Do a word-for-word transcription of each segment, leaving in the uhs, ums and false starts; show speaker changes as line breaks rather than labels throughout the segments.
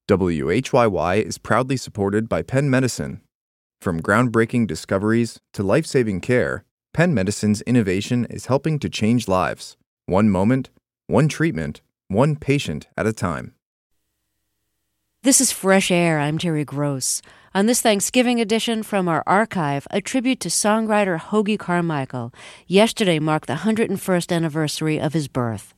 W H Y Y is proudly supported by Penn Medicine. From groundbreaking discoveries to life-saving care, Penn Medicine's innovation is helping to change lives, one moment, one treatment, one patient at a time.
This is Fresh Air. I'm Terry Gross. On this Thanksgiving edition from our archive, a tribute to songwriter Hoagy Carmichael. Yesterday marked the one hundred first anniversary of his birth.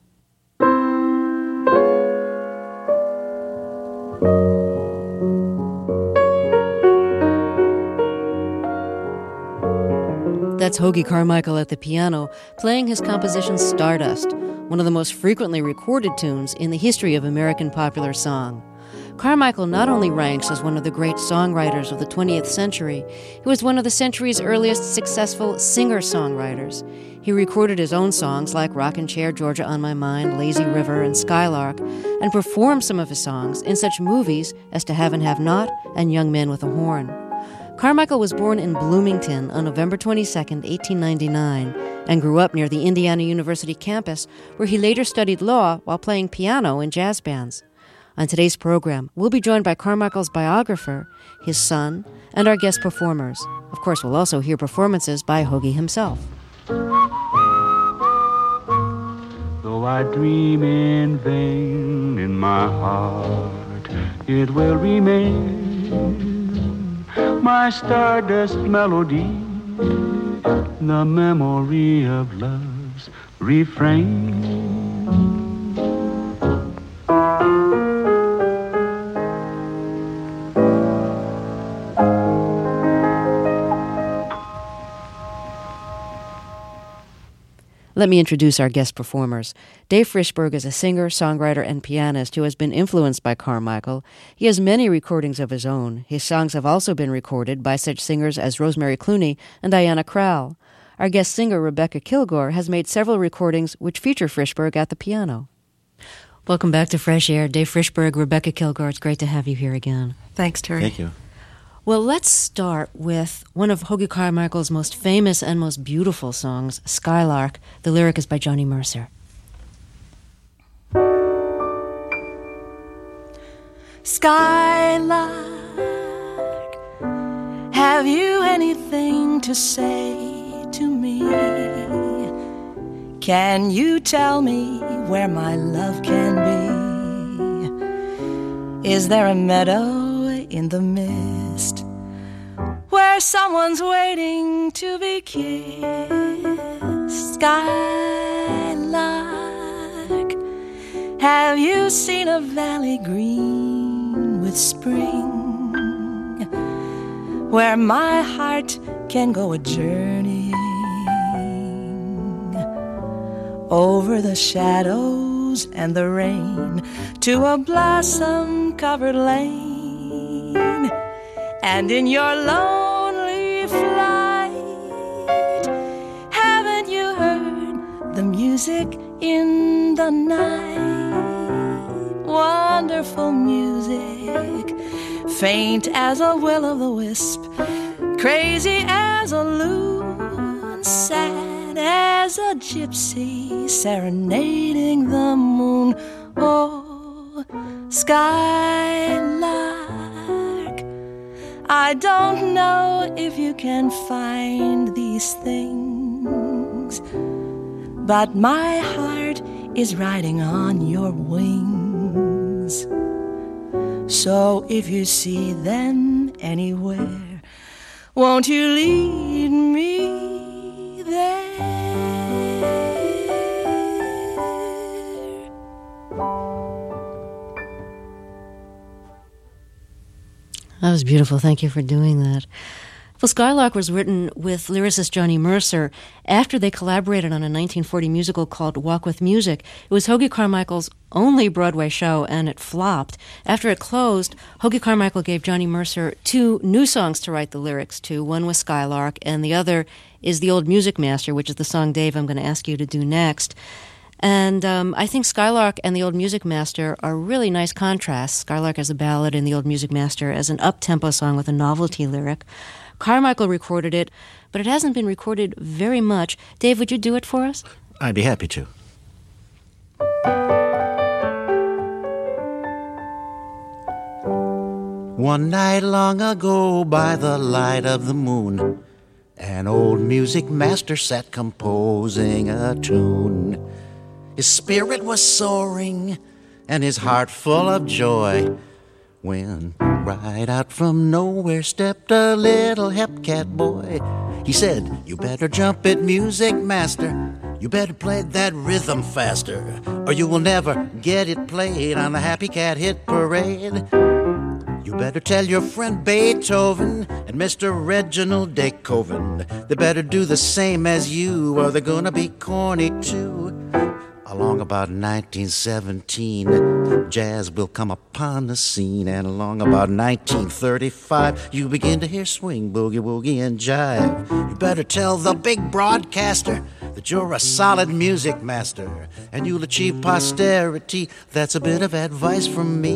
That's Hoagy Carmichael at the piano, playing his composition Stardust, one of the most frequently recorded tunes in the history of American popular song. Carmichael not only ranks as one of the great songwriters of the twentieth century, he was one of the century's earliest successful singer-songwriters. He recorded his own songs like Rockin' Chair, Georgia on My Mind, Lazy River, and Skylark, and performed some of his songs in such movies as To Have and Have Not and Young Men with a Horn. Carmichael was born in Bloomington on November twenty-second, eighteen ninety-nine, and grew up near the Indiana University campus, where he later studied law while playing piano in jazz bands. On today's program, we'll be joined by Carmichael's biographer, his son, and our guest performers. Of course, we'll also hear performances by Hoagy himself.
Though I dream in vain in my heart, it will remain my stardust melody, the memory of love's refrain.
Let me introduce our guest performers. Dave Frishberg is a singer, songwriter, and pianist who has been influenced by Carmichael. He has many recordings of his own. His songs have also been recorded by such singers as Rosemary Clooney and Diana Krall. Our guest singer, Rebecca Kilgore, has made several recordings which feature Frishberg at the piano. Welcome back to Fresh Air. Dave Frishberg, Rebecca Kilgore, it's great to have you here again.
Thanks, Terry.
Thank you.
Well, let's start with one of Hoagy Carmichael's most famous and most beautiful songs, Skylark. The lyric is by Johnny Mercer.
Skylark, have you anything to say to me? Can you tell me where my love can be? Is there a meadow in the mist where someone's waiting to be kissed? Skylark, have you seen a valley green with spring, where my heart can go a journeying over the shadows and the rain to a blossom-covered lane? And in your lonely flight, haven't you heard the music in the night? Wonderful music, faint as a will-o'-the-wisp, crazy as a loon, sad as a gypsy serenading the moon. Oh, Skylark, I don't know if you can find these things, but my heart is riding on your wings. So if you see them anywhere, won't you lead me there?
That was beautiful. Thank you for doing that. Well, Skylark was written with lyricist Johnny Mercer after they collaborated on a nineteen forty musical called Walk with Music. It was Hoagy Carmichael's only Broadway show, and it flopped. After it closed, Hoagy Carmichael gave Johnny Mercer two new songs to write the lyrics to. One was Skylark, and the other is The Old Music Master, which is the song, Dave, I'm going to ask you to do next. And um, I think Skylark and The Old Music Master are really nice contrasts. Skylark as a ballad and The Old Music Master as an up-tempo song with a novelty lyric. Carmichael recorded it, but it hasn't been recorded very much. Dave, would you do it for us?
I'd be happy to. One night long ago by the light of the moon, an old music master sat composing a tune. His spirit was soaring and his heart full of joy, when right out from nowhere stepped a little hepcat boy. He said, "You better jump it, music master. You better play that rhythm faster, or you will never get it played on the Happy Cat Hit Parade. You better tell your friend Beethoven and Mister Reginald Beethoven they better do the same as you, or they're gonna be corny too." Along about nineteen seventeen, jazz will come upon the scene, and along about nineteen thirty-five, you begin to hear swing, boogie, woogie, and jive. You better tell the big broadcaster that you're a solid music master, and you'll achieve posterity. That's a bit of advice from me.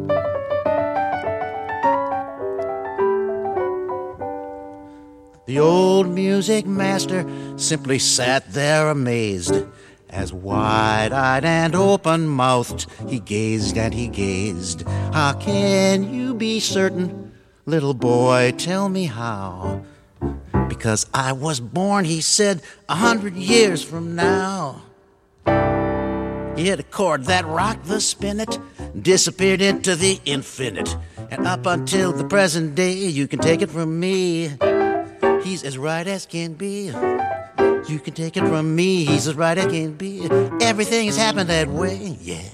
The old music master simply sat there amazed, as wide-eyed and open-mouthed he gazed and he gazed. "How can you be certain, little boy, tell me how?" "Because I was born," he said, "a hundred years from now." He hit a chord that rocked the spinet, disappeared into the infinite, and up until the present day, you can take it from me, he's as right as can be. You can take it from me, he's as right as can be. Everything has happened that way, yeah.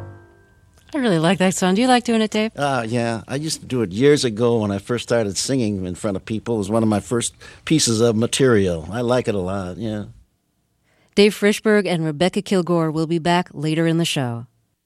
I really like that song. Do you like doing it, Dave?
Uh, yeah, I used to do it years ago when I first started singing in front of people. It was one of my first pieces of material. I like it a lot, yeah.
Dave Frischberg and Rebecca Kilgore will be back later in the show.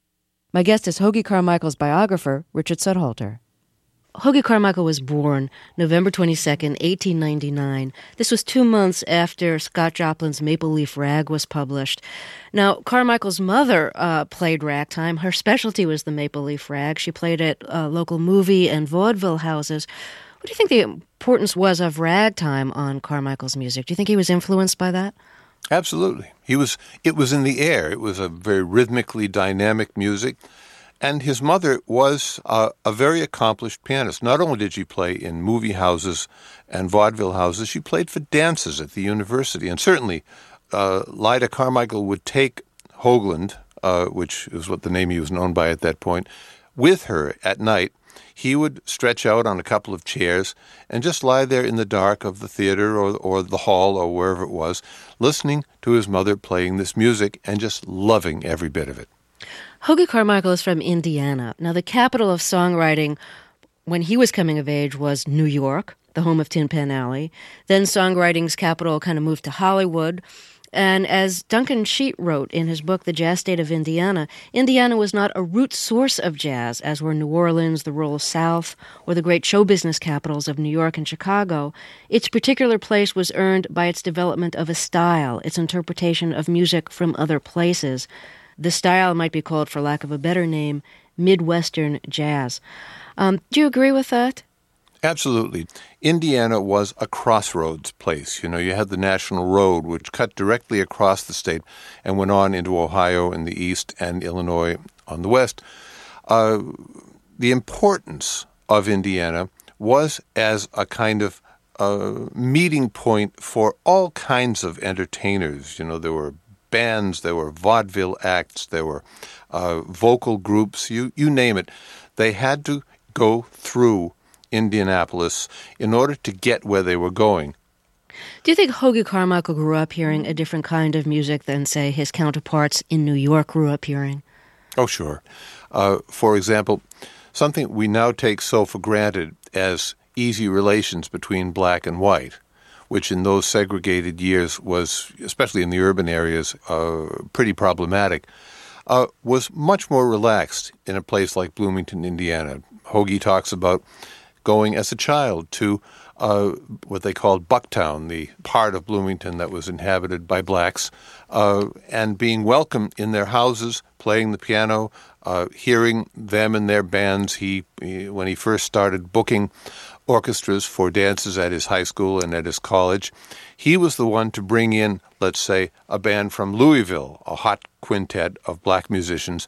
My guest is Hoagy Carmichael's biographer, Richard Sudhalter. Hoagy Carmichael was born November twenty-second, eighteen ninety-nine. This was two months after Scott Joplin's Maple Leaf Rag was published. Now, Carmichael's mother uh, played ragtime. Her specialty was the Maple Leaf Rag. She played at uh, local movie and vaudeville houses. What do you think the importance was of ragtime on Carmichael's music? Do you think he was influenced by that?
Absolutely. He was. It was in the air. It was a very rhythmically dynamic music. And his mother was uh, a very accomplished pianist. Not only did she play in movie houses and vaudeville houses, she played for dances at the university. And certainly, uh, Lyda Carmichael would take Hoagland, uh, which is what the name he was known by at that point, with her at night. He would stretch out on a couple of chairs and just lie there in the dark of the theater or, or the hall or wherever it was, listening to his mother playing this music and just loving every bit of it.
Hoagy Carmichael is from Indiana. Now, the capital of songwriting when he was coming of age was New York, the home of Tin Pan Alley. Then songwriting's capital kind of moved to Hollywood. And as Duncan Sheet wrote in his book, The Jazz State of Indiana, Indiana was not a root source of jazz, as were New Orleans, the rural South, or the great show business capitals of New York and Chicago. Its particular place was earned by its development of a style, its interpretation of music from other places. The style might be called, for lack of a better name, Midwestern jazz. Um, do you agree with that?
Absolutely. Indiana was a crossroads place. You know, you had the National Road, which cut directly across the state and went on into Ohio in the east and Illinois on the west. Uh, the importance of Indiana was as a kind of uh, meeting point for all kinds of entertainers. You know, there were bands, there were vaudeville acts, there were uh, vocal groups, you, you name it. They had to go through Indianapolis in order to get where they were going.
Do you think Hoagy Carmichael grew up hearing a different kind of music than, say, his counterparts in New York grew up hearing?
Oh, sure. Uh, for example, something we now take so for granted as easy relations between black and white, which in those segregated years was, especially in the urban areas, uh, pretty problematic, uh, was much more relaxed in a place like Bloomington, Indiana. Hoagy talks about going as a child to uh, what they called Bucktown, the part of Bloomington that was inhabited by blacks, uh, and being welcome in their houses, playing the piano, uh, hearing them and their bands. He, he, when he first started booking orchestras for dances at his high school and at his college, he was the one to bring in, let's say, a band from Louisville, a hot quintet of black musicians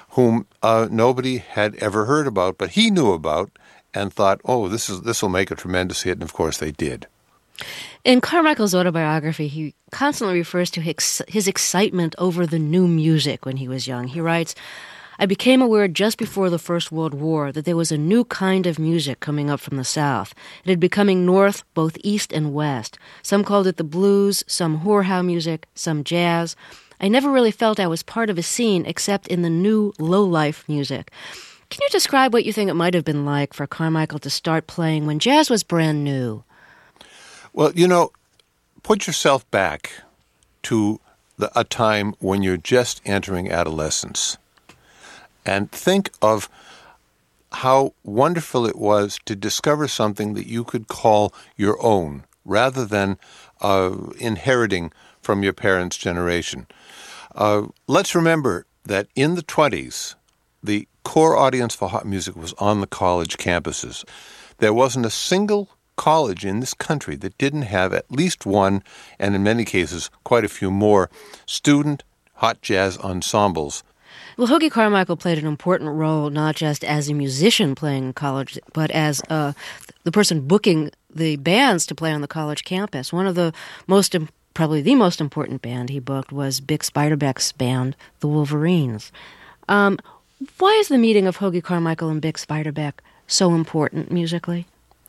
whom uh, nobody had ever heard about, but he knew about and thought, oh, this is this will make a tremendous hit, and of course they did.
In Carmichael's autobiography, he constantly refers to his, his excitement over the new music when he was young. He writes, I became aware just before the First World War that there was a new kind of music coming up from the South. It had becoming north, both east and west. Some called it the blues, some whorehow music, some jazz. I never really felt I was part of a scene except in the new low-life music. Can you describe what you think it might have been like for Carmichael to start playing when jazz was brand new?
Well, you know, put yourself back to the, a time when you're just entering adolescence and think of how wonderful it was to discover something that you could call your own rather than uh, inheriting from your parents' generation. Uh, let's remember that in the twenties, the core audience for hot music was on the college campuses. There wasn't a single college in this country that didn't have at least one, and in many cases, quite a few more, student hot jazz ensembles.
Well, Hoagy Carmichael played an important role not just as a musician playing in college, but as uh, the person booking the bands to play on the college campus. One of the most, probably the most important band he booked was Bix Beiderbecke's band, the Wolverines. Um, why is the meeting of Hoagy Carmichael and Bix Beiderbecke so important musically?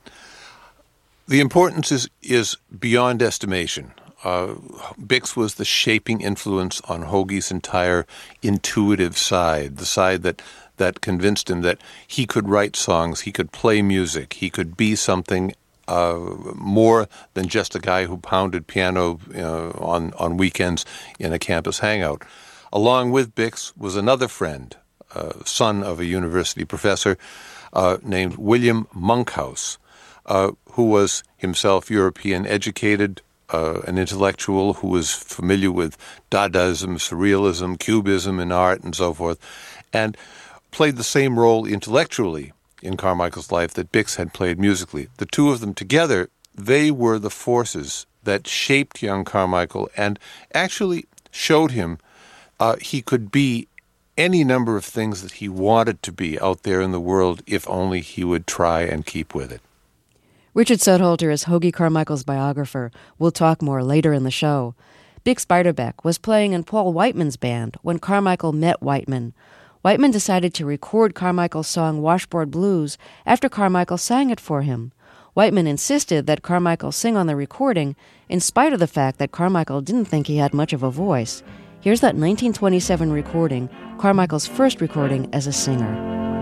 The importance is, is beyond estimation. Uh, Bix was the shaping influence on Hoagy's entire intuitive side, the side that, that convinced him that he could write songs, he could play music, he could be something uh, more than just a guy who pounded piano uh, on, on weekends in a campus hangout. Along with Bix was another friend, uh, son of a university professor uh, named William Monkhouse, Uh, who was himself European educated, uh, an intellectual who was familiar with Dadaism, Surrealism, Cubism in art, and so forth, and played the same role intellectually in Carmichael's life that Bix had played musically. The two of them together, they were the forces that shaped young Carmichael and actually showed him uh, he could be any number of things that he wanted to be out there in the world if only he would try and keep with it.
Richard Sudholter is Hoagy Carmichael's biographer. We'll talk more later in the show. Bix Beiderbecke was playing in Paul Whiteman's band when Carmichael met Whiteman. Whiteman decided to record Carmichael's song Washboard Blues after Carmichael sang it for him. Whiteman insisted that Carmichael sing on the recording in spite of the fact that Carmichael didn't think he had much of a voice. Here's that nineteen twenty-seven recording, Carmichael's first recording as a singer.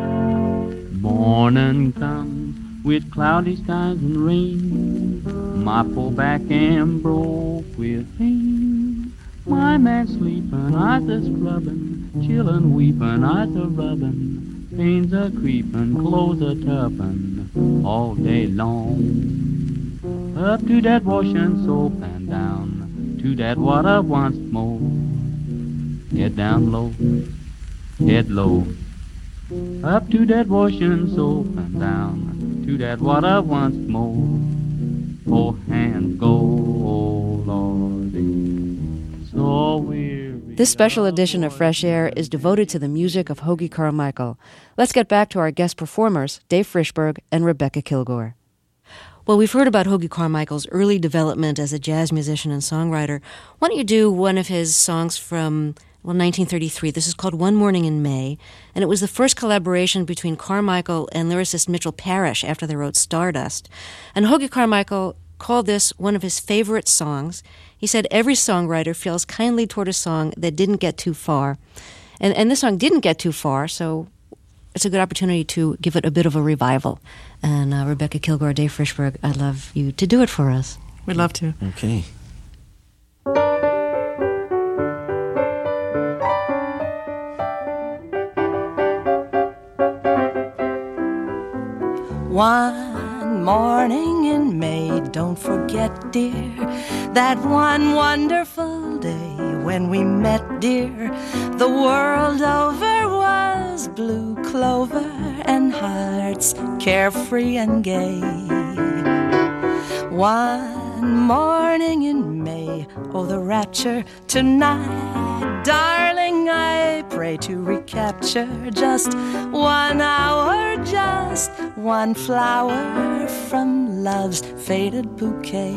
Morning comes with cloudy skies and rain, my poor back am broke with pain. My man sleepin', eyes a scrubbin', chillin' weepin', eyes a rubbin', pains a creepin', clothes a tuppin', all day long. Up to that washin' soap and down to that water once more. Head down low, head low, up to that washin' soap and down to that water once more. Oh, hands go, oh Lordy, so weary.
This special edition of Fresh Air is devoted to the music of Hoagy Carmichael. Let's get back to our guest performers, Dave Frishberg and Rebecca Kilgore. Well, we've heard about Hoagy Carmichael's early development as a jazz musician and songwriter. Why don't you do one of his songs from, well, nineteen thirty-three. This is called One Morning in May, and it was the first collaboration between Carmichael and lyricist Mitchell Parish after they wrote Stardust. And Hoagy Carmichael called this one of his favorite songs. He said every songwriter feels kindly toward a song that didn't get too far. And, and this song didn't get too far, so it's a good opportunity to give it a bit of a revival. And uh, Rebecca Kilgore, Dave Frishberg, I'd love you to do it for us.
We'd love to.
Okay.
One morning in May, don't forget, dear, that one wonderful day when we met, dear. The world over was blue clover and hearts carefree and gay. One morning in May, oh, the rapture tonight, darling, I pray to recapture just one hour, just one flower from love's faded bouquet.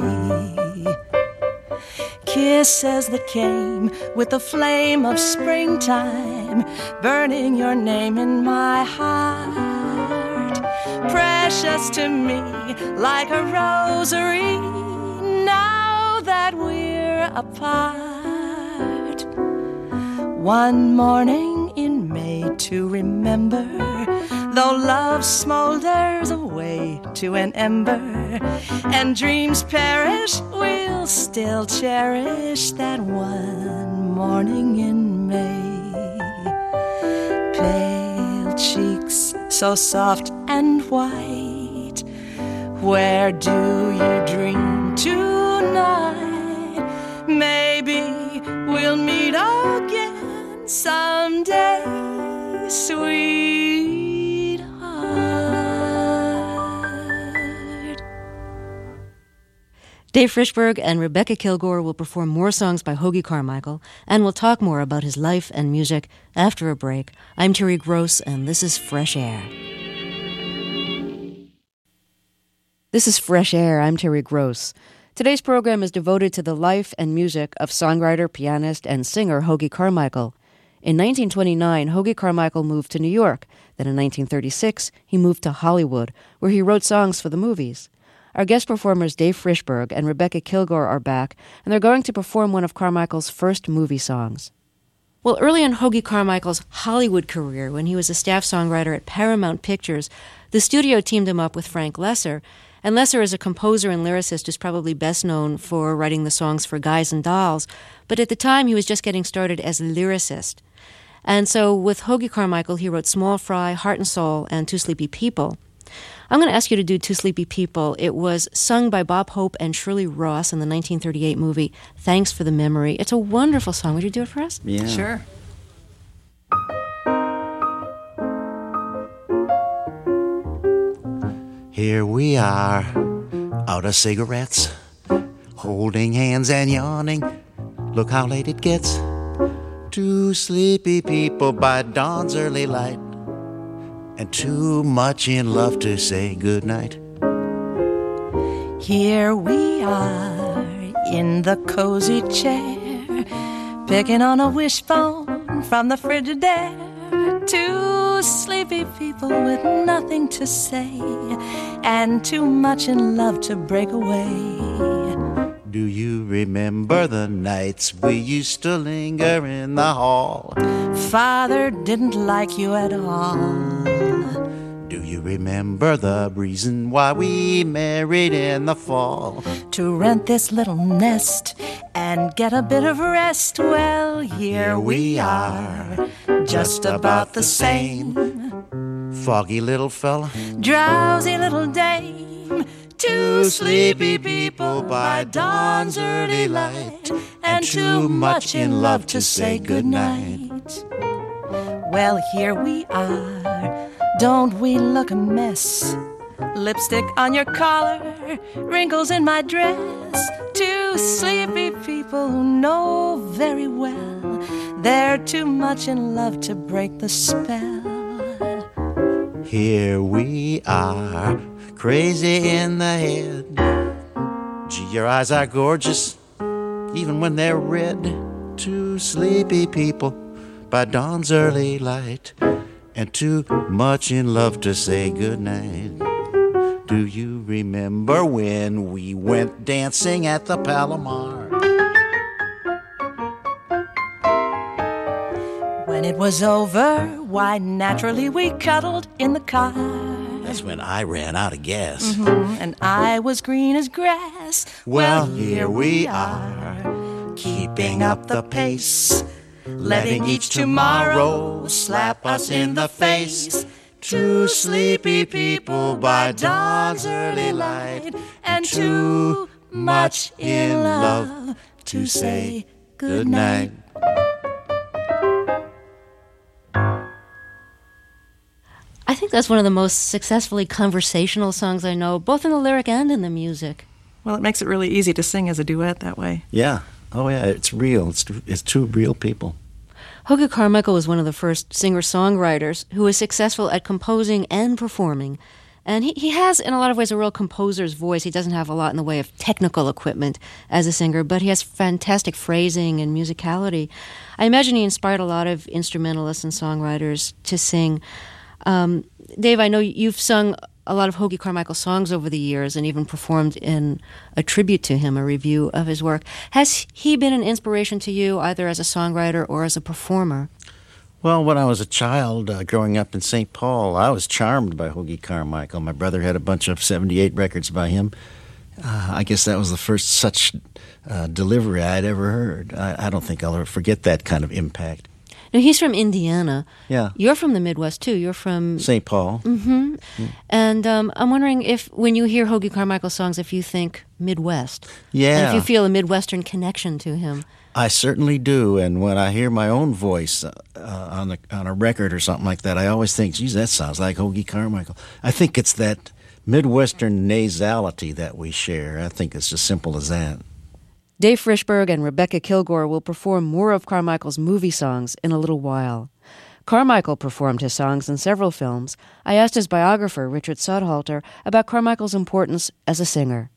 Kisses that came with the flame of springtime, burning your name in my heart. Precious to me like a rosary, now that we're apart. One morning in May to remember, though love smolders away to an ember, and dreams perish, we'll still cherish that one morning in May. Pale cheeks so soft and white, where do you dream tonight? Maybe we'll meet again someday, sweetheart.
Dave Frishberg and Rebecca Kilgore will perform more songs by Hoagy Carmichael, and we'll talk more about his life and music after a break. I'm Terry Gross, and this is Fresh Air. This is Fresh Air. I'm Terry Gross. Today's program is devoted to the life and music of songwriter, pianist, and singer Hoagy Carmichael. In nineteen twenty-nine, Hoagy Carmichael moved to New York. Then in nineteen thirty-six, he moved to Hollywood, where he wrote songs for the movies. Our guest performers Dave Frishberg and Rebecca Kilgore are back, and they're going to perform one of Carmichael's first movie songs. Well, early in Hoagy Carmichael's Hollywood career, when he was a staff songwriter at Paramount Pictures, the studio teamed him up with Frank Loesser. And Loesser is a composer and lyricist who's probably best known for writing the songs for Guys and Dolls, but at the time he was just getting started as a lyricist. And so with Hoagy Carmichael, he wrote Small Fry, Heart and Soul, and Two Sleepy People. I'm going to ask you to do Two Sleepy People. It was sung by Bob Hope and Shirley Ross in the nineteen thirty-eight movie Thanks for the Memory. It's a wonderful song. Would you do it for us?
Yeah.
Sure.
Here we are, out of cigarettes, holding hands and yawning. Look how late it gets. Two sleepy people by dawn's early light, and too much in love to say goodnight.
Here we are in the cozy chair, picking on a wishbone from the Frigidaire. Two sleepy people with nothing to say, and too much in love to break away.
Do you remember the nights we used to linger in the hall?
Father didn't like you at all.
Do you remember the reason why we married in the fall?
To rent this little nest and get a bit of rest. Well, here we are, just about the same.
Foggy little fella,
Drowsy little dame. Two sleepy people by dawn's early light, and too much in love to say goodnight. Well, here we are, don't we look a mess? Lipstick on your collar, wrinkles in my dress. Two sleepy people who know very well they're too much in love to break the spell.
here we are, crazy in the head. Gee, your eyes are gorgeous, even when they're red. Two sleepy people by dawn's early light, and too much in love to say goodnight. Do you remember when we went dancing at the Palomar?
When it was over, why, naturally we cuddled in the car.
That's when I ran out of gas.
Mm-hmm. And I was green as grass.
Well, here we are, keeping up the pace, letting each tomorrow slap us in the face. Two sleepy people by dawn's early light, and too much in love to say goodnight.
I think that's one of the most successfully conversational songs I know, both in the lyric and in the music.
Well, it makes it really easy to sing as a duet that way.
Yeah. Oh, yeah. It's real. It's it's two real people.
Hoagy Carmichael was one of the first singer-songwriters who was successful at composing and performing. And he, he has, in a lot of ways, a real composer's voice. He doesn't have a lot in the way of technical equipment as a singer, but he has fantastic phrasing and musicality. I imagine he inspired a lot of instrumentalists and songwriters to sing. Um, Dave, I know you've sung a lot of Hoagy Carmichael songs over the years and even performed in a tribute to him, a review of his work. Has he been an inspiration to you, either as a songwriter or as a performer?
Well, when I was a child, uh, growing up in Saint Paul, I was charmed by Hoagy Carmichael. My brother had a bunch of seventy-eight records by him. Uh, I guess that was the first such uh, delivery I'd ever heard. I, I don't think I'll ever forget that kind of impact.
Now, he's from Indiana.
Yeah.
You're from the Midwest, too. You're from...
Saint Paul.
Mm-hmm. Mm. And um, I'm wondering if, when you hear Hoagy Carmichael songs, if you think Midwest.
Yeah.
And if you feel a Midwestern connection to him.
I certainly do, and when I hear my own voice uh, on the, on a record or something like that, I always think, geez, that sounds like Hoagy Carmichael. I think it's that Midwestern nasality that we share. I think it's as simple as that.
Dave Frishberg and Rebecca Kilgore will perform more of Carmichael's movie songs in a little while. Carmichael performed his songs in several films. I asked his biographer, Richard Sudhalter, about Carmichael's importance as a singer.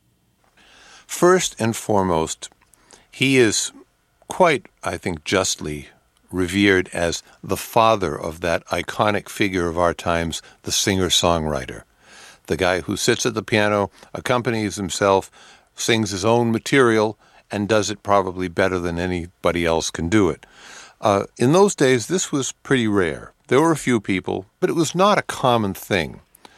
First and foremost, he is quite, I think, justly revered as the father of that iconic figure of our times, the singer-songwriter. The guy who sits at the piano, accompanies himself, sings his own material, and does it probably better than anybody else can do it. Uh, in those days, this was pretty rare. There were a few people, but it was not a common thing,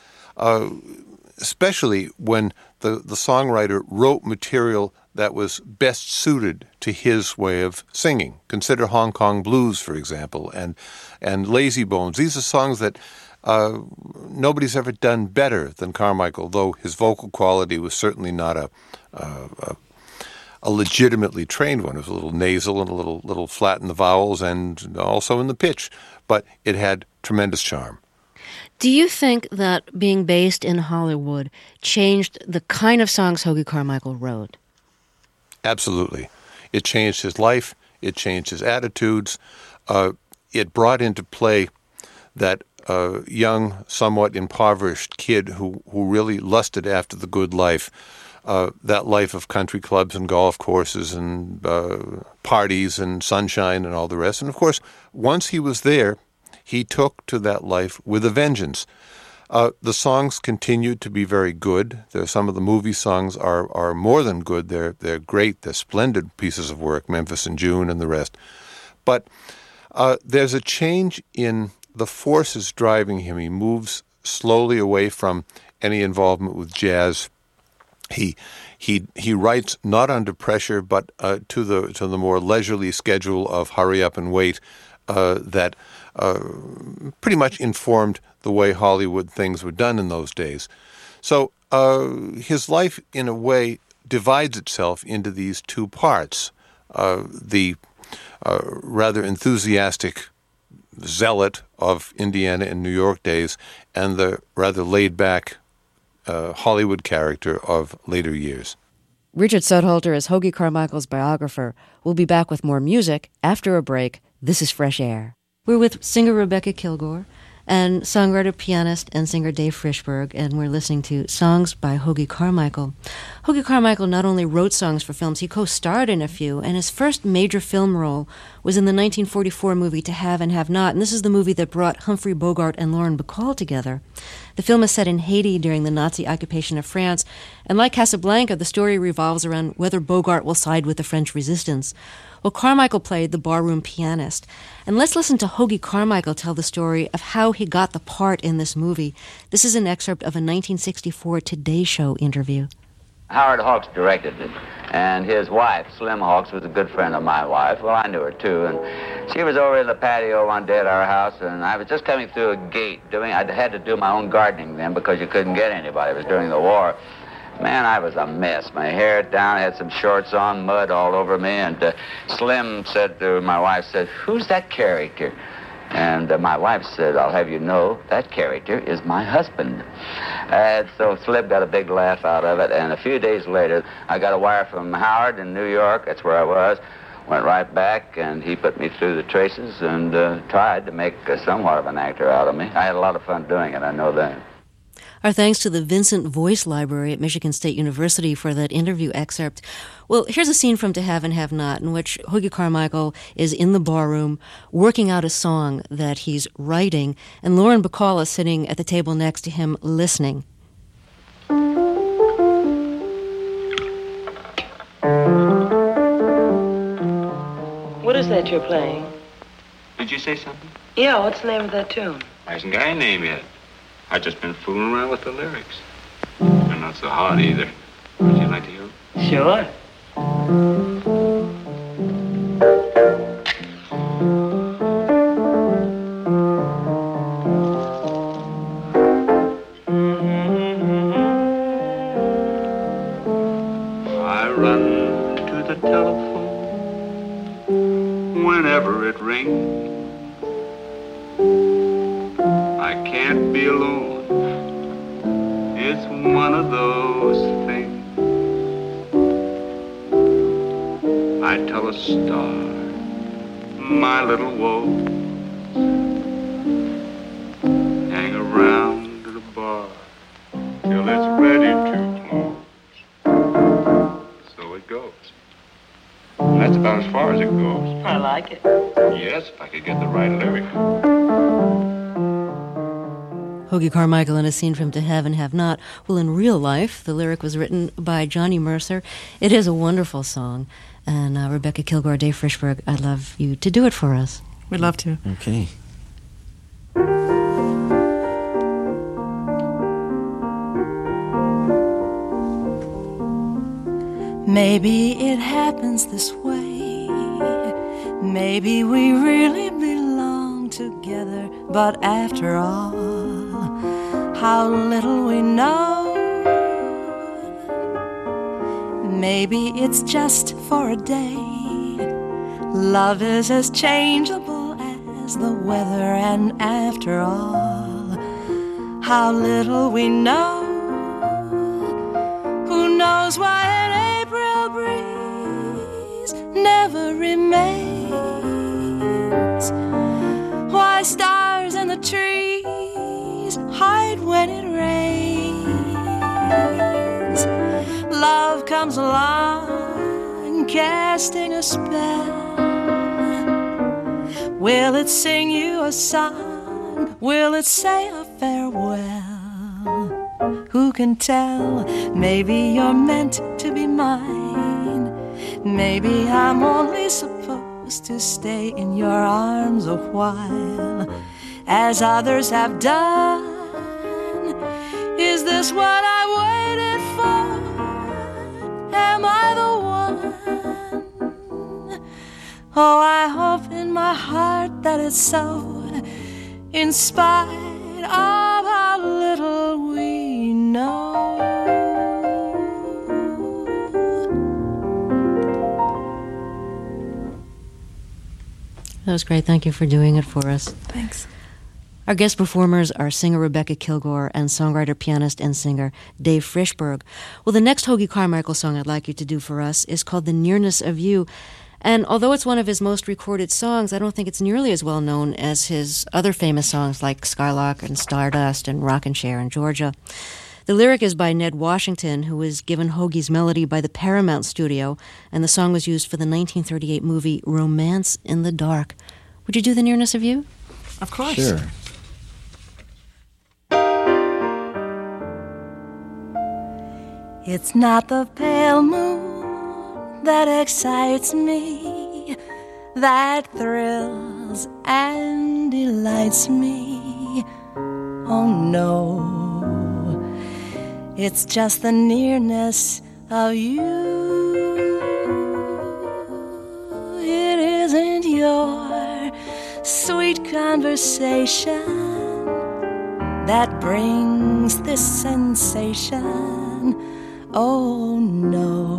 uh, especially when the, the songwriter wrote material that was best suited to his way of singing. Consider Hong Kong Blues, for example, and, and Lazy Bones. These are songs that uh, nobody's ever done better than Carmichael, though his vocal quality was certainly not a... a, a a legitimately trained one. It was a little nasal and a little little flat in the vowels and also in the pitch, but it had tremendous charm.
Do you think that being based in Hollywood changed the kind of songs Hoagy Carmichael wrote?
Absolutely. It changed his life. It changed his attitudes. Uh, it brought into play that uh, young, somewhat impoverished kid who, who really lusted after the good life. Uh, that life of country clubs and golf courses and uh, parties and sunshine and all the rest. And, of course, once he was there, he took to that life with a vengeance. Uh, the songs continued to be very good. There, some of the movie songs are, are more than good. They're, they're great. They're splendid pieces of work, Memphis in June and the rest. But uh, there's a change in the forces driving him. He moves slowly away from any involvement with jazz. He he he writes not under pressure, but uh, to the to the more leisurely schedule of hurry up and wait uh, that uh, pretty much informed the way Hollywood things were done in those days. So uh, his life, in a way, divides itself into these two parts: uh, the uh, rather enthusiastic zealot of Indiana and New York days, and the rather laid back Uh, Hollywood character of later years.
Richard Sudhalter is Hoagy Carmichael's biographer. We'll be back with more music after a break. This is Fresh Air. We're with singer Rebecca Kilgore and songwriter, pianist, and singer Dave Frishberg, and we're listening to songs by Hoagy Carmichael. Hoagy Carmichael not only wrote songs for films, he co-starred in a few, and his first major film role was in the nineteen forty-four movie To Have and Have Not, and this is the movie that brought Humphrey Bogart and Lauren Bacall together. The film is set in Haiti during the Nazi occupation of France, and like Casablanca, the story revolves around whether Bogart will side with the French resistance. Well, Carmichael played the barroom pianist. And let's listen to Hoagy Carmichael tell the story of how he got the part in this movie. This is an excerpt of a nineteen sixty-four Today Show interview.
Howard Hawks directed it, and his wife, Slim Hawks, was a good friend of my wife. Well, I knew her, too, and she was over in the patio one day at our house, and I was just coming through a gate doing, I had to do my own gardening then because you couldn't get anybody. It was during the war. Man, I was a mess. My hair down, I had some shorts on, mud all over me, and uh, Slim said to my wife, said, "Who's that character?" And uh, my wife said, "I'll have you know, that character is my husband." And so Slim got a big laugh out of it, and a few days later, I got a wire from Howard in New York, that's where I was. went right back, and he put me through the traces and uh, tried to make uh, somewhat of an actor out of me. I had a lot of fun doing it, I know that.
Our thanks to the Vincent Voice Library at Michigan State University for that interview excerpt. Well, here's a scene from To Have and Have Not in which Hoagy Carmichael is in the barroom working out a song that he's writing, and Lauren Bacall is sitting at the table next to him listening.
What is that you're playing?
Did you say something?
Yeah, what's the name of that tune?
I hasn't got a name yet. I've just been fooling around with the lyrics. They're not so hard either. Would you like to hear them?
Sure.
I run to the telephone whenever it rings. I can't be alone. It's one of those things. I tell a star my little woes. Hang around the bar till it's ready to close. So it goes. And that's about as far as it goes.
I like it.
Yes, if I could get the right lyric.
Hoagy Carmichael in a scene from To Have and Have Not. Well, in real life, the lyric was written by Johnny Mercer. It is a wonderful song. And uh, Rebecca Kilgore, Dave Frishberg, I'd love you to do it for us.
We'd love to.
Okay.
Maybe it happens this way. Maybe we really belong together. But after all, how little we know. Maybe it's just for a day. Love is as changeable as the weather. And after all, how little we know. Who knows why an April breeze never remains? Why stars in the trees hide when it rains? Love comes along, casting a spell. Will it sing you a song? Will it say a farewell? Who can tell? Maybe you're meant to be mine. Maybe I'm only supposed to stay in your arms a while, as others have done. Is this what I waited for? Am I the one? Oh, I hope in my heart that it's so, in spite of how little we know.
That was great. Thank you for doing it for us.
Thanks.
Our guest performers are singer Rebecca Kilgore and songwriter, pianist, and singer Dave Frishberg. Well, the next Hoagy Carmichael song I'd like you to do for us is called The Nearness of You. And although it's one of his most recorded songs, I don't think it's nearly as well known as his other famous songs like Skylark and Stardust and Rockin' Chair in Georgia. The lyric is by Ned Washington, who was given Hoagie's melody by the Paramount Studio, and the song was used for the nineteen thirty-eight movie Romance in the Dark. Would you do The Nearness of You?
Of course.
Sure.
It's not the pale moon that excites me, that thrills and delights me. Oh no, it's just the nearness of you. It isn't your sweet conversation that brings this sensation. Oh no,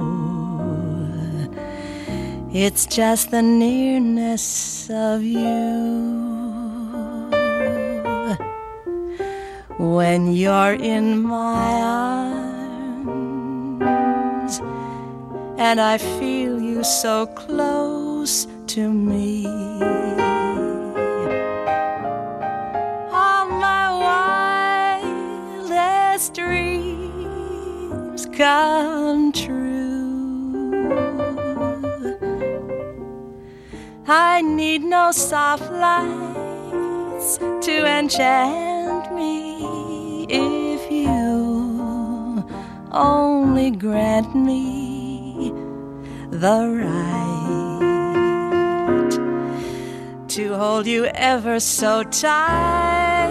it's just the nearness of you. When you're in my arms and I feel you so close close to me. All my wildest dreams come true. I need no soft lights to enchant me if you only grant me the right to hold you ever so tight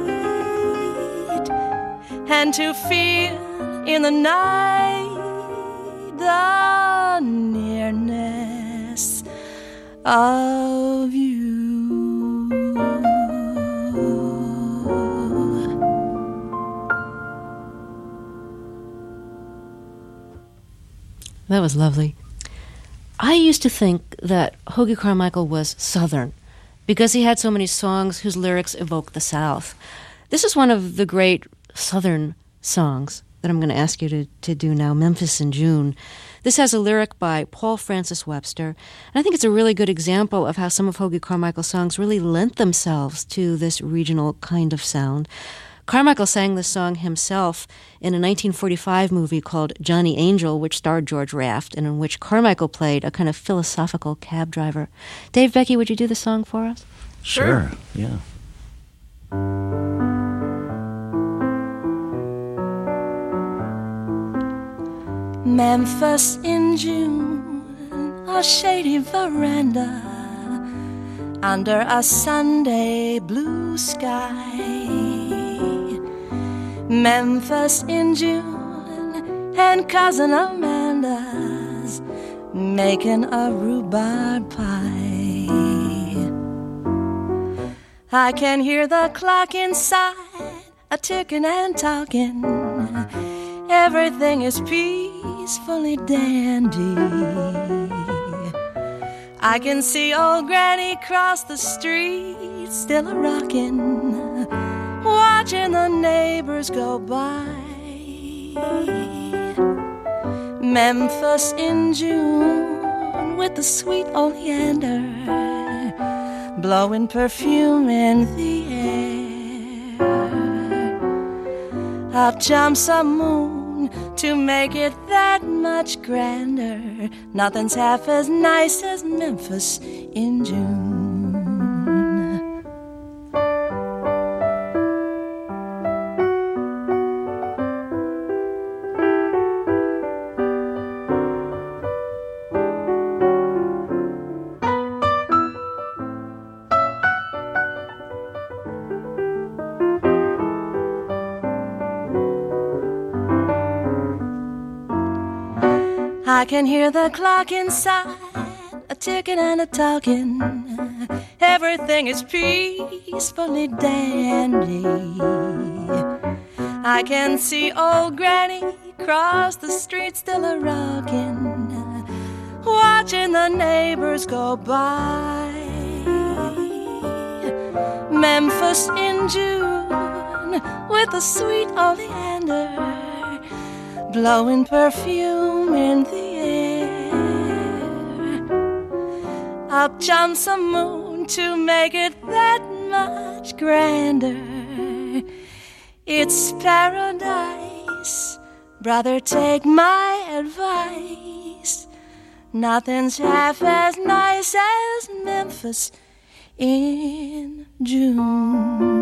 and to feel in the night the nearness of you.
That was lovely. I used to think that Hoagy Carmichael was Southern because he had so many songs whose lyrics evoke the South. This is one of the great Southern songs that I'm going to ask you to, to do now, Memphis in June. This has a lyric by Paul Francis Webster, and I think it's a really good example of how some of Hoagy Carmichael's songs really lent themselves to this regional kind of sound. Carmichael sang this song himself in a nineteen forty-five movie called Johnny Angel, which starred George Raft, and in which Carmichael played a kind of philosophical cab driver. Dave, Becky, would you do the song for us?
Sure, yeah.
Memphis in June, a shady veranda under a Sunday blue sky. Memphis in June, and Cousin Amanda's making a rhubarb pie. I can hear the clock inside a ticking and talking. Everything is peacefully dandy. I can see old Granny cross the street, still a rockin', watching the neighbors go by. Memphis in June, with the sweet oleander blowing perfume in the air. Up jumps a moon to make it that much grander. Nothing's half as nice as Memphis in June. I can hear the clock inside, a ticking and a talking. Everything is peacefully dandy. I can see old Granny cross the street, still a rockin', watching the neighbors go by. Memphis in June, with the sweet oleander blowing perfume in the air. Up jumps a moon to make it that much grander. It's paradise, brother, take my advice. Nothing's half as nice as Memphis in June.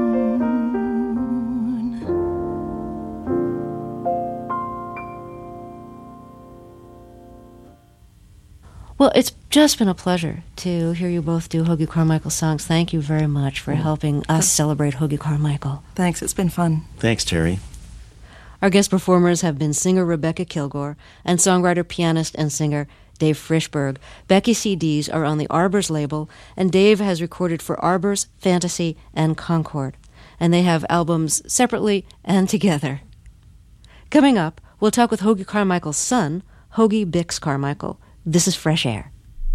Well, it's just been a pleasure to hear you both do Hoagy Carmichael songs. Thank you very much for helping us celebrate Hoagy Carmichael.
Thanks, it's been fun.
Thanks, Terry.
Our guest performers have been singer Rebecca Kilgore and songwriter, pianist, and singer Dave Frischberg. Becky's C Ds are on the Arbors label, and Dave has recorded for Arbors, Fantasy, and Concord. And they have albums separately and together. Coming up, we'll talk with Hoagy Carmichael's son, Hoagy Bix Carmichael. This is Fresh Air.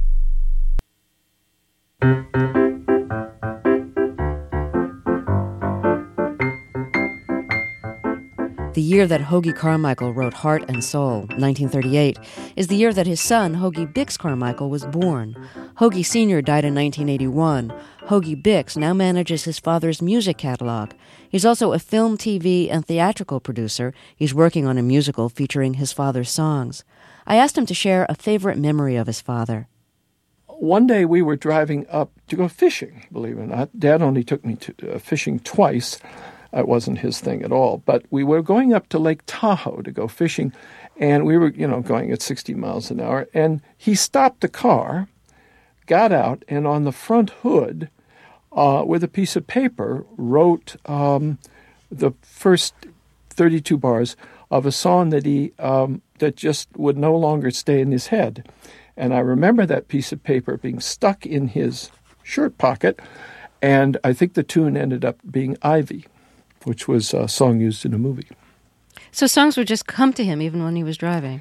The year that Hoagy Carmichael wrote Heart and Soul, nineteen thirty-eight, is the year that his son, Hoagy Bix Carmichael, was born. Hoagie Senior died in nineteen eighty-one. Hoagie Bix now manages his father's music catalog. He's also a film, T V, and theatrical producer. He's working on a musical featuring his father's songs. I asked him to share a favorite memory of his father.
One day we were driving up to go fishing, believe it or not. Dad only took me to uh, fishing twice. That wasn't his thing at all. But we were going up to Lake Tahoe to go fishing, and we were, you know, going at sixty miles an hour. And he stopped the car, got out, and on the front hood, uh, with a piece of paper, wrote um, the first thirty-two bars of a song that he um, that just would no longer stay in his head. And I remember that piece of paper being stuck in his shirt pocket, and I think the tune ended up being Ivy, which was a song used in a movie.
So songs would just come to him even when he was driving?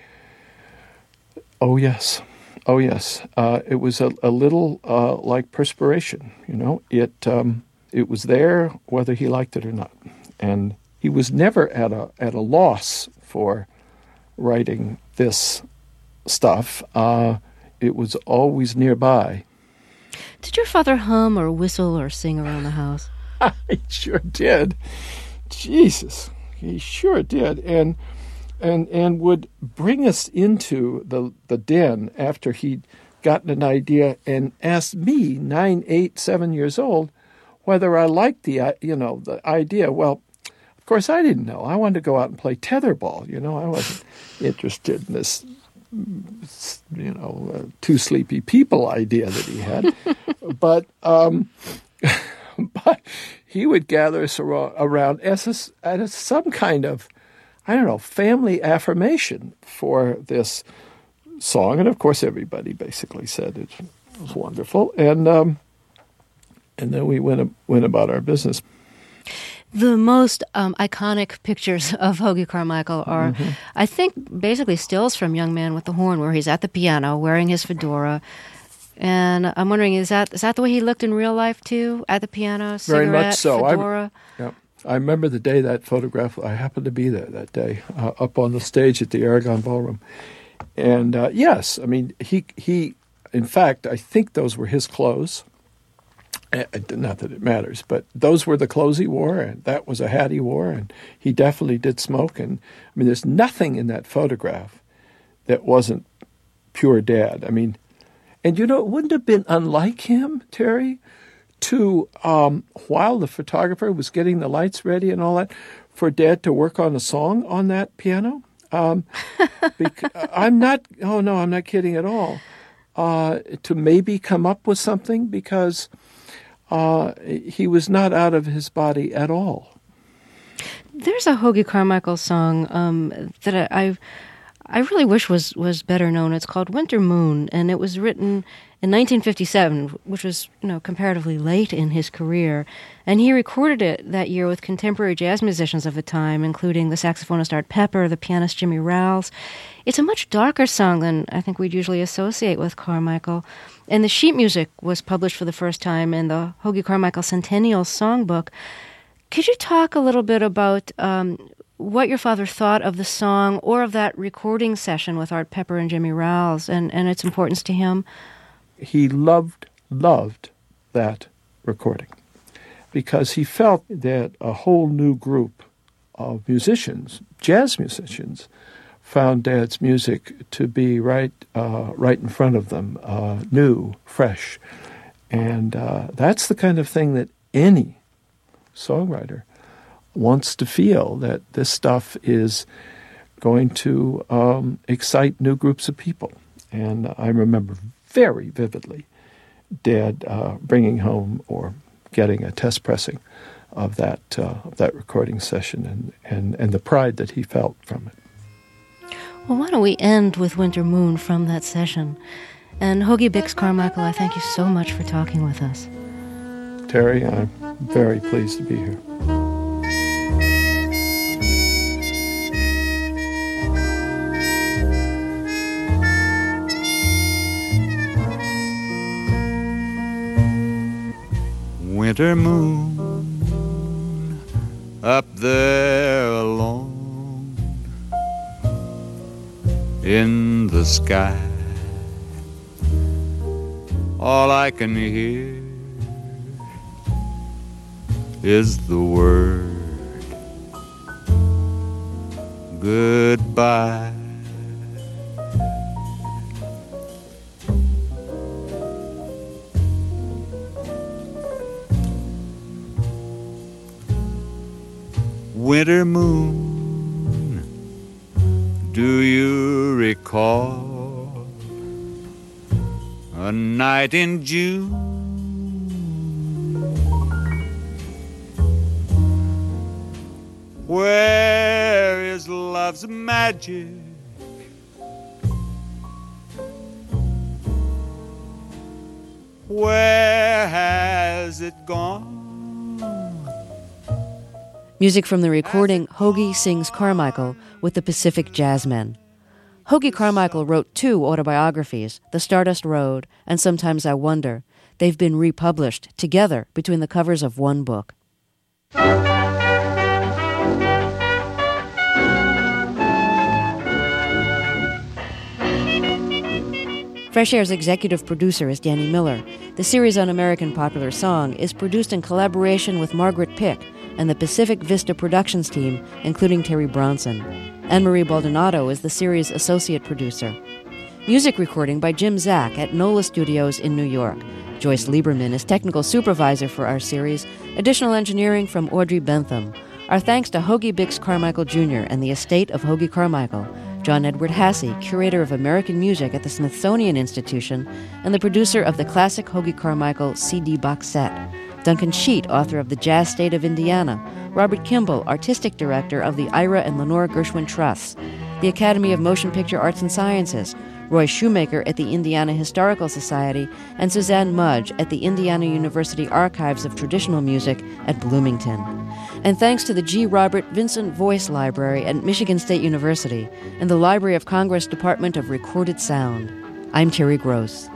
Oh, yes. Oh, yes. Uh, it was a, a little uh, like perspiration, you know. It um, it was there whether he liked it or not. And he was never at a at a loss for writing this stuff. Uh, it was always nearby.
Did your father hum or whistle or sing around the house?
He sure did. Jesus, he sure did. And and and would bring us into the the den after he'd gotten an idea and asked me, nine, eight, seven years old, whether I liked the you know the idea. Well, of course I didn't know. I wanted to go out and play tetherball. You know, I wasn't interested in this, you know, uh, two sleepy people idea that he had. but um, but he would gather us around as a, as some kind of, I don't know, family affirmation for this song. And of course, everybody basically said it was wonderful. And um, and then we went went about our business.
The most um, iconic pictures of Hoagie Carmichael are, mm-hmm. I think, basically stills from Young Man with the Horn, where he's at the piano wearing his fedora. And I'm wondering, is that is that the way he looked in real life, too? At the piano, cigarette,
Very much so.
fedora?
I, yeah. I remember the day that photograph, I happened to be there that day, uh, up on the stage at the Aragon Ballroom. And uh, yes, I mean, he, he, in fact, I think those were his clothes. Not that it matters, but those were the clothes he wore, and that was a hat he wore, and he definitely did smoke. And I mean, there's nothing in that photograph that wasn't pure Dad. I mean, and you know, it wouldn't have been unlike him, Terry, to, um, while the photographer was getting the lights ready and all that, for Dad to work on a song on that piano. Um, because, I'm not, oh no, I'm not kidding at all. Uh, to maybe come up with something, because Uh, he was not out of his body at all.
There's a Hoagie Carmichael song um, that I, I I really wish was, was better known. It's called Winter Moon, and it was written in nineteen fifty-seven, which was, you know, comparatively late in his career. And he recorded it that year with contemporary jazz musicians of the time, including the saxophonist Art Pepper, the pianist Jimmy Rowles. It's a much darker song than I think we'd usually associate with Carmichael. And the sheet music was published for the first time in the Hoagie Carmichael Centennial Songbook. Could you talk a little bit about um, what your father thought of the song or of that recording session with Art Pepper and Jimmy Rowles and, and its importance to him?
He loved, loved that recording because he felt that a whole new group of musicians, jazz musicians, found Dad's music to be right uh, right in front of them, uh, new, fresh. And uh, that's the kind of thing that any songwriter wants to feel, that this stuff is going to um, excite new groups of people. And I remember very vividly Dad uh, bringing home or getting a test pressing of that uh, of that recording session and, and, and the pride that he felt from it.
Well, why don't we end with Winter Moon from that session? And Hoagie Bix Carmichael, I thank you so much for talking with us.
Terry, I'm very pleased to be here.
Winter moon up there alone in the sky, all I can hear is the word goodbye. Winter moon, do you recall a night in June? Where is love's magic? Where has it gone?
Music from the recording Hoagy Sings Carmichael with the Pacific Jazzmen. Hoagy Carmichael wrote two autobiographies, The Stardust Road and Sometimes I Wonder. They've been republished together between the covers of one book. Fresh Air's executive producer is Danny Miller. The series on American Popular Song is produced in collaboration with Margaret Pick and the Pacific Vista Productions team, including Terry Bronson. Anne-Marie Baldonado is the series' associate producer. Music recording by Jim Zack at NOLA Studios in New York. Joyce Lieberman is technical supervisor for our series. Additional engineering from Audrey Bentham. Our thanks to Hoagy Bix Carmichael Junior and the estate of Hoagy Carmichael, John Edward Hassey, curator of American music at the Smithsonian Institution, and the producer of the classic Hoagy Carmichael C D box set. Duncan Sheet, author of The Jazz State of Indiana. Robert Kimball, artistic director of the Ira and Lenore Gershwin Trusts. The Academy of Motion Picture Arts and Sciences. Roy Shoemaker at the Indiana Historical Society, and Suzanne Mudge at the Indiana University Archives of Traditional Music at Bloomington. And thanks to the G. Robert Vincent Voice Library at Michigan State University and the Library of Congress Department of Recorded Sound. I'm Terry Gross.